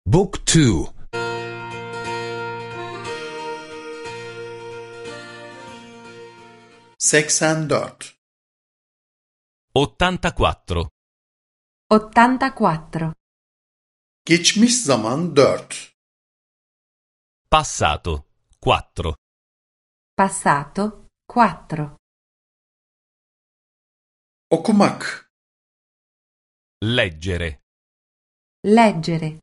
Book 2. 84 84. 84. Geçmiş zaman 4 Passato 4. Passato 4. Okumak Leggere. Leggere.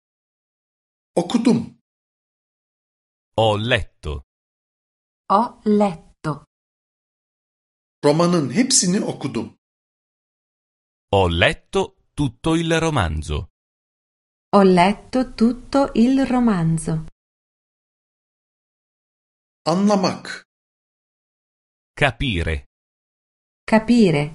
okudum Ho letto. Ho letto. romanın hepsini okudum. Ho letto tutto il romanzo. Ho letto tutto il romanzo. Anlamak Capire. Capire.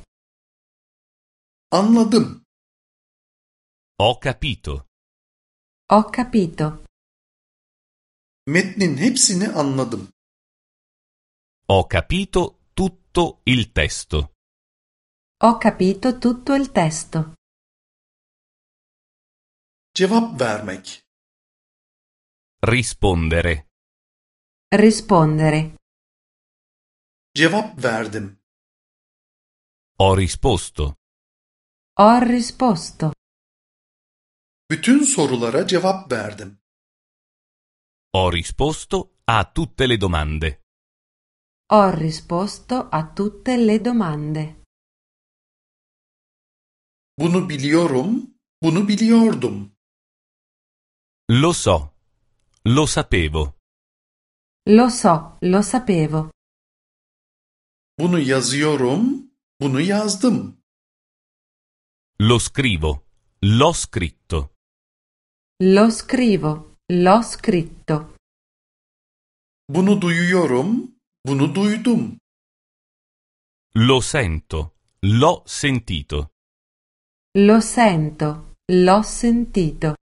anladım Ho capito. Ho capito. metnin hepsini anladım. Ho capito tutto il testo. Ho capito tutto il testo. Cevap vermek Rispondere. Rispondere. cevap verdim. Ho risposto. Ho risposto. Bütün sorulara cevap verdim. Ho risposto a tutte le domande. Ho risposto a tutte le domande. Bunu biliyorum, bunu biliyordum. Lo so. Lo sapevo. Lo so, lo sapevo. Bunu yazıyorum, bunu yazdım. Lo scrivo. L'ho scritto. Lo scrivo, l'ho scritto. Bunu duyuyorum, bunu duydum. Lo sento. L'ho sentito. Lo sento, l'ho sentito.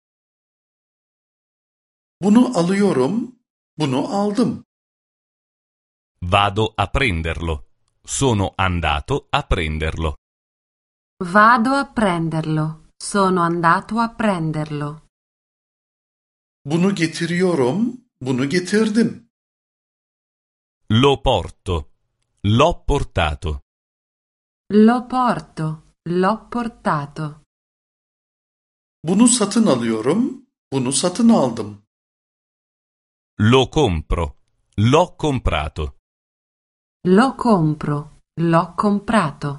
Bunu alıyorum, bunu aldım. Vado a prenderlo. Sono andato a prenderlo. Vado a prenderlo. Sono andato a prenderlo. Bunu getiriyorum, bunu getirdim. Lo porto. L'ho portato. Lo porto, l'ho portato. Bunu satın alıyorum, bunu satın aldım. Lo compro. L'ho comprato. Lo compro, l'ho comprato.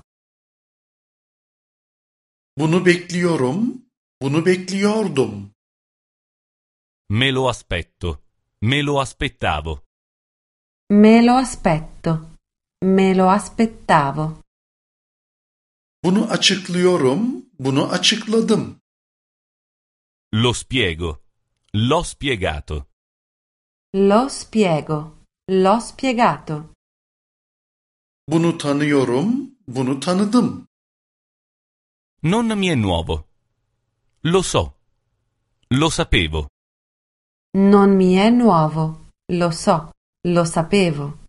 Bunu bekliyorum, bunu bekliyordum. Me lo aspetto. Me lo aspettavo. Me lo aspetto. Me lo aspettavo. Bunu açıklıyorum, bunu açıkladım. Lo spiego. L'ho spiegato. Lo spiego. L'ho spiegato. Bunu tanıyorum, bunu tanıdım. Non mi è nuovo. Lo so. Lo sapevo. Non mi è nuovo. Lo so. Lo sapevo.